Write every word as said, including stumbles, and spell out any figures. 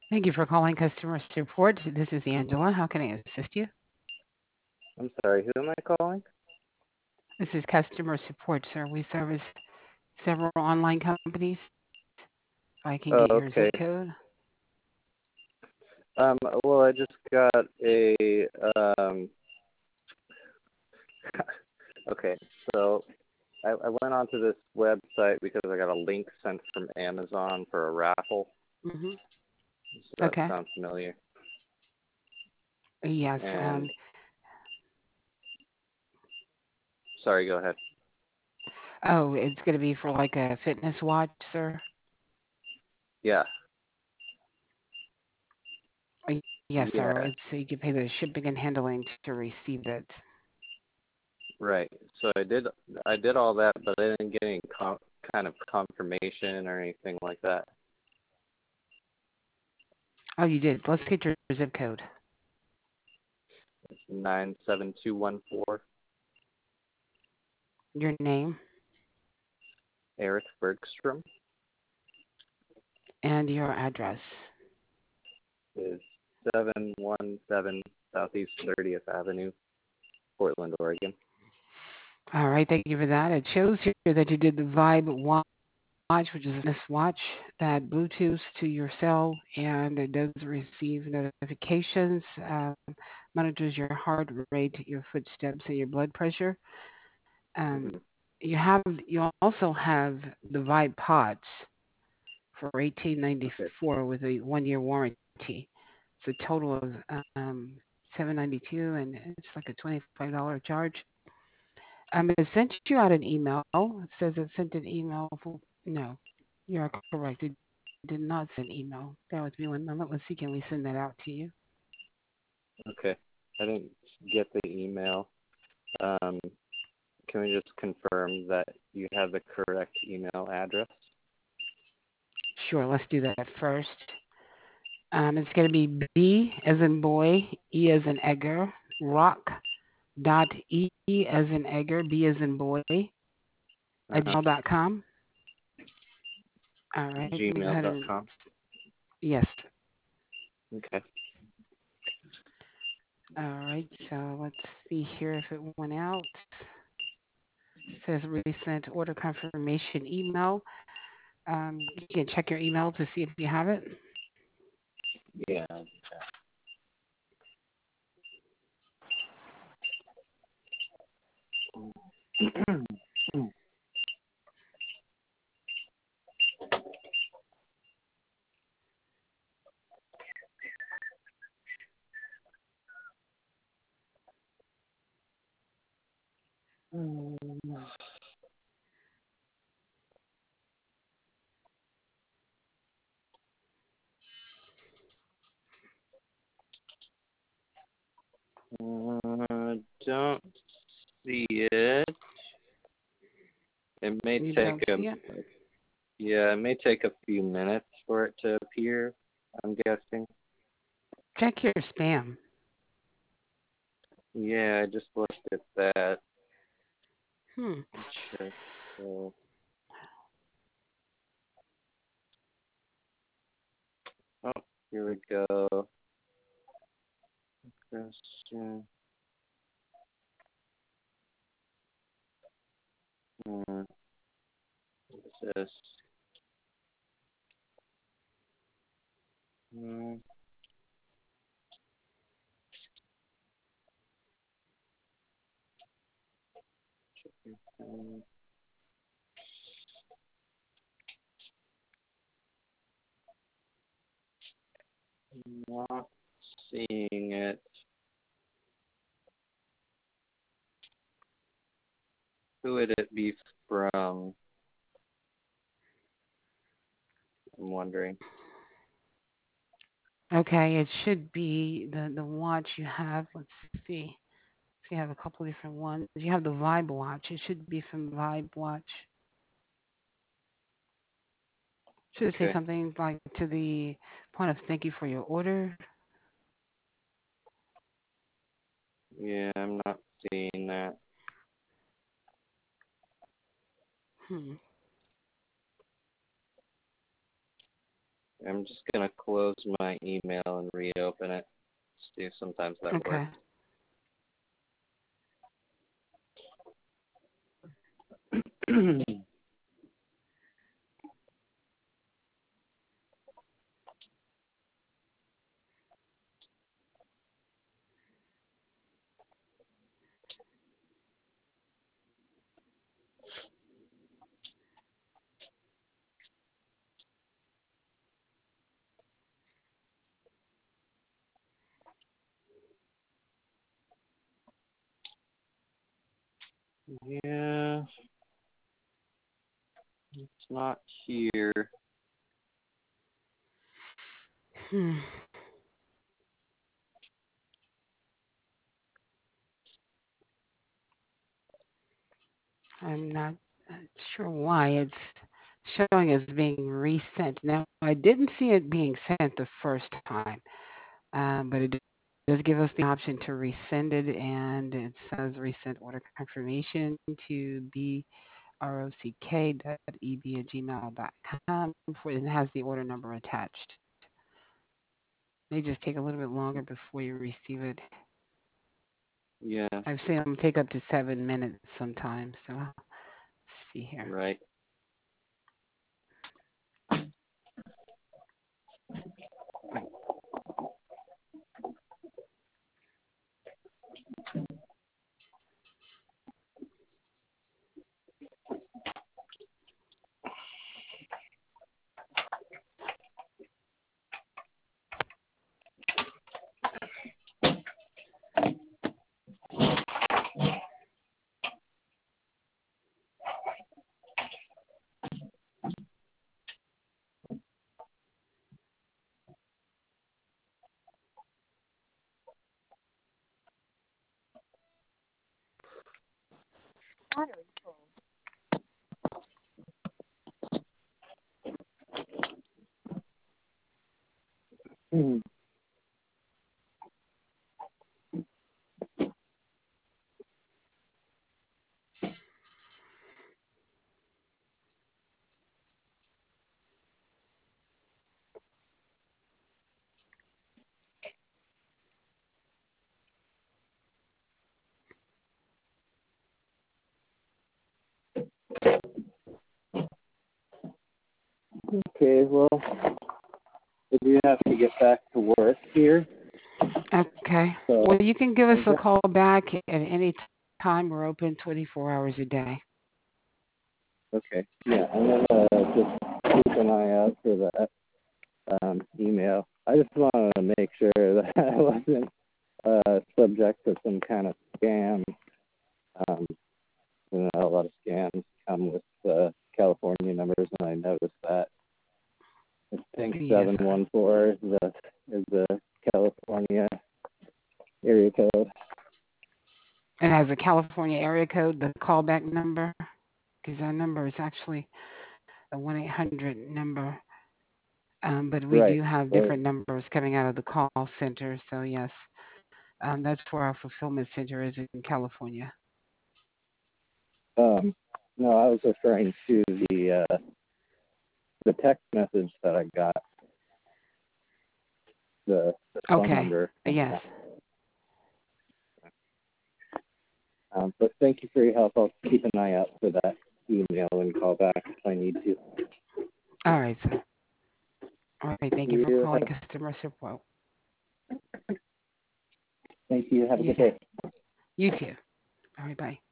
Thank you for calling customer support. This is Angela. How can I assist you? I'm sorry, who am I calling? This is customer support, sir. We service several online companies. If I can get Oh, your zip okay. code. Um, well, I just got a, um, okay, so I, I went onto this website because I got a link sent from Amazon for a raffle. Mm-hmm. Does that Okay. sound familiar? Yes. And, Um, sorry, go ahead. oh, it's going to be for like a fitness watch, sir. Yeah, Uh, Yes, sir. yeah, It's you can pay the shipping and handling to receive it. right. So I did, I did all that, but I didn't get any com- kind of confirmation or anything like that. Oh, you did. Let's get your zip code. It's nine seven two one four. Your name Eric Bergstrom and your address. is seven one seven Southeast thirtieth Avenue, Portland, Oregon. All right. Thank you for that. It shows here that you did the Vibe Watch, which is a fitness watch that Bluetooths to your cell and it does receive notifications, um, monitors your heart rate, your footsteps, and your blood pressure. Um, Hmm. you have you also have the Vibe Pods for eighteen ninety Okay. four with a one year warranty. It's a total of um, seven ninety two, and it's like a twenty five dollar charge. Um, it sent you out an email. It says it sent an email. For, no, you're correct. It did not send email. Bear with me one moment. Let's see. Can we send that out to you? Okay. I didn't get the email. Um, can we just confirm that you have the correct email address? Sure. Let's do that first. Um, it's going to be B as in boy, E as in Edgar, rock dot E as in Edgar, B as in boy at Uh-huh. gmail dot com. All right. Let me go Gmail ahead dot and com. yes. Okay. All right. So let's see here if it went out. It says recent order confirmation email. Um, you can check your email to see if you have it. Yeah. Uh, don't see it. It may You take don't a see it? yeah, it may take a few minutes for it to appear, I'm guessing. Check your spam. Yeah, I just looked at that. Hmm. Check. So, oh, here we go. Question. Uh, what's this? Hmm, um, not seeing it. Who would it be from? I'm wondering. Okay, it should be the the watch you have. Let's see. So you have a couple different ones. You have the Vibe watch. It should be from Vibe Watch. Should it say Okay. something like to the point of thank you for your order? Yeah, I'm not seeing that. Hmm. I'm just gonna close my email and reopen it. See, sometimes that Okay. works. Yeah, it's not here. Hmm. I'm not uh, sure why it's showing as being resent. Now, I didn't see it being sent the first time, um, but it does give us the option to resend it, and it says resend order confirmation to b r o c k dot e b at gmail dot com, for it has the order number attached. May just take a little bit longer before you receive it. Yeah, I've seen them take up to seven minutes sometimes. So let's see here. right. Hmm. Okay, well, I do have to get back to work here. Okay. So, Well, you can give us a okay. call back at any time. We're open twenty-four hours a day. Okay. Yeah, I'm gonna just keep an eye out for that um, email. I just wanted to make sure that I wasn't uh, subject to some kind of scam. Um, you know, a lot of scams come with uh, California numbers, and I noticed that. I think Yes, seven sir. one four is the is the California area code. It has a California area code, the callback number, because our number is actually a one eight hundred number. Um, but we Right. do have Right. different numbers coming out of the call center. So, yes, um, that's where our fulfillment center is in California. Um, no, I was referring to the uh, the text message that I got, the, the phone Okay. number. Yes. Um, but thank you for your help. I'll keep an eye out for that email and call back if I need to. All right, sir. All right. Thank you for You calling have, customer support. thank you. Have a You, good day. you too. All right. Bye.